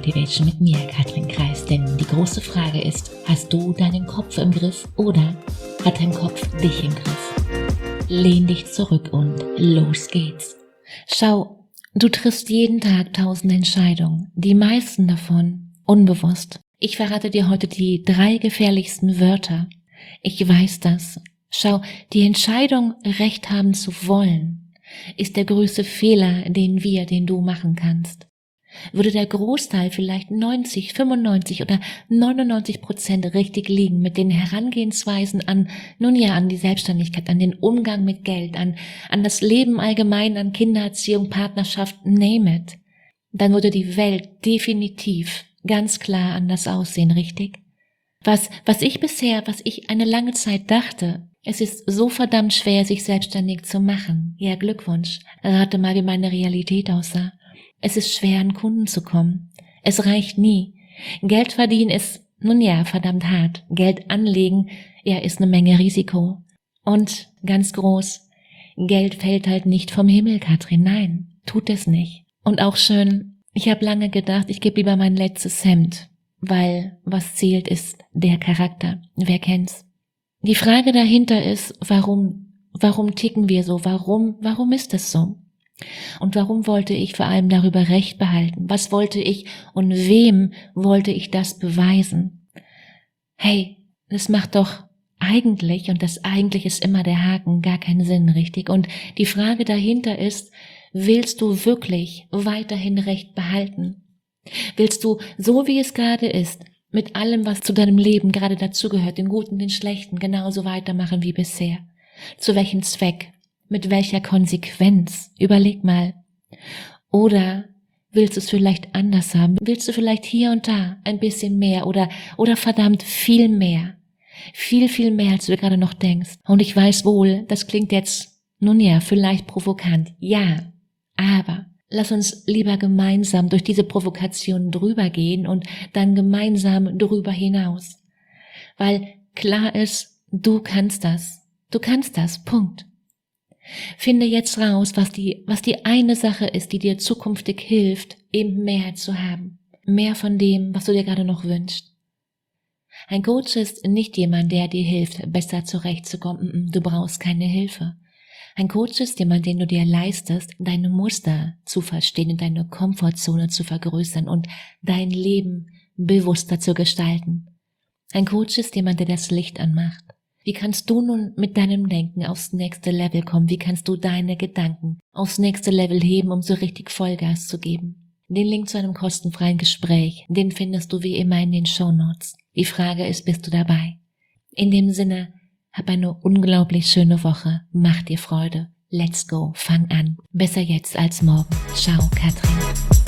Motivation mit mir, Katrin Kreis. Denn die große Frage ist, hast du deinen Kopf im Griff oder hat dein Kopf dich im Griff? Lehn dich zurück und los geht's. Schau, du triffst jeden Tag 1000 Entscheidungen, die meisten davon unbewusst. Ich verrate dir heute die 3 gefährlichsten Wörter. Ich weiß das. Schau, die Entscheidung, Recht haben zu wollen, ist der größte Fehler, den du machen kannst. Würde der Großteil vielleicht 90, 95 oder 99% richtig liegen mit den Herangehensweisen an die Selbstständigkeit, an den Umgang mit Geld, an das Leben allgemein, an Kindererziehung, Partnerschaft, name it, dann würde die Welt definitiv ganz klar anders aussehen, richtig? Was ich eine lange Zeit dachte, es ist so verdammt schwer, sich selbstständig zu machen. Ja, Glückwunsch. Rate mal, wie meine Realität aussah. Es ist schwer, an Kunden zu kommen. Es reicht nie. Geld verdienen ist, verdammt hart. Geld anlegen, ist eine Menge Risiko. Und ganz groß, Geld fällt halt nicht vom Himmel, Katrin. Nein, tut es nicht. Und auch schön, ich habe lange gedacht, ich gebe lieber mein letztes Hemd, weil was zählt ist der Charakter. Wer kennt's? Die Frage dahinter ist, warum ticken wir so? Warum ist es so? Und warum wollte ich vor allem darüber Recht behalten? Was wollte ich und wem wollte ich das beweisen? Hey, das macht doch eigentlich, und das eigentlich ist immer der Haken, gar keinen Sinn, richtig? Und die Frage dahinter ist, willst du wirklich weiterhin Recht behalten? Willst du, so wie es gerade ist, mit allem, was zu deinem Leben gerade dazugehört, den Guten, den Schlechten, genauso weitermachen wie bisher? Zu welchem Zweck? Mit welcher Konsequenz? Überleg mal. Oder willst du es vielleicht anders haben? Willst du vielleicht hier und da ein bisschen mehr oder verdammt viel mehr? Viel, viel mehr, als du gerade noch denkst. Und ich weiß wohl, das klingt jetzt, vielleicht provokant. Ja, aber lass uns lieber gemeinsam durch diese Provokation drüber gehen und dann gemeinsam drüber hinaus. Weil klar ist, du kannst das. Du kannst das, Punkt. Finde jetzt raus, was die eine Sache ist, die dir zukünftig hilft, eben mehr zu haben. Mehr von dem, was du dir gerade noch wünschst. Ein Coach ist nicht jemand, der dir hilft, besser zurechtzukommen. Du brauchst keine Hilfe. Ein Coach ist jemand, den du dir leistest, deine Muster zu verstehen und deine Komfortzone zu vergrößern und dein Leben bewusster zu gestalten. Ein Coach ist jemand, der das Licht anmacht. Wie kannst du nun mit deinem Denken aufs nächste Level kommen? Wie kannst du deine Gedanken aufs nächste Level heben, um so richtig Vollgas zu geben? Den Link zu einem kostenfreien Gespräch, den findest du wie immer in den Shownotes. Die Frage ist, bist du dabei? In dem Sinne, hab eine unglaublich schöne Woche. Mach dir Freude. Let's go. Fang an. Besser jetzt als morgen. Ciao, Katrin.